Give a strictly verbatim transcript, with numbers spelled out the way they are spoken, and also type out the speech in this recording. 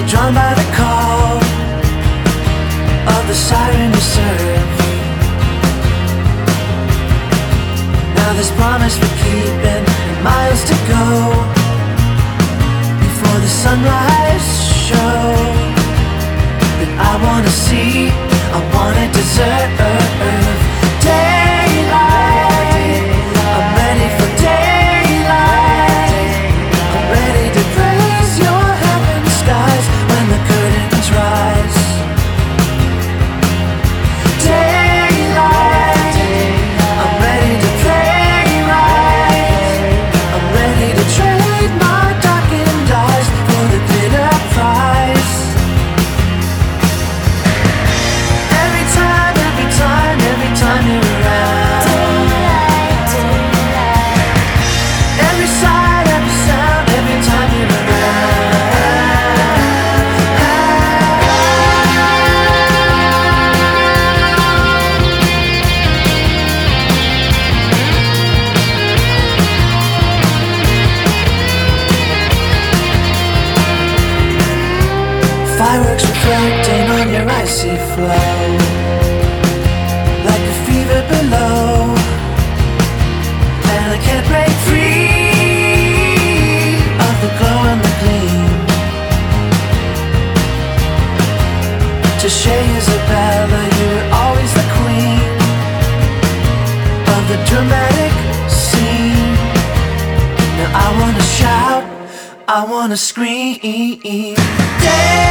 drawn by the call of the siren you serve. Now there's promise for keeping and miles to go before the sunrise show that I wanna see, I wanna deserve. Daylight, I'm ready for daylight. I'm ready to praise your heaven skies when the curtains rise. Daylight, I'm ready to play right. I'm ready to trade my darkened eyes for the glitter prize. Every time, every time, every time you're around. Every sight, every sound, every time you're fireworks reflecting on your icy flow, like a fever below, and I can't break free of the glow and the gleam. To Shea Isabella, you were always the queen of the dramatic scene. Now I wanna shout, I wanna scream. Yeah.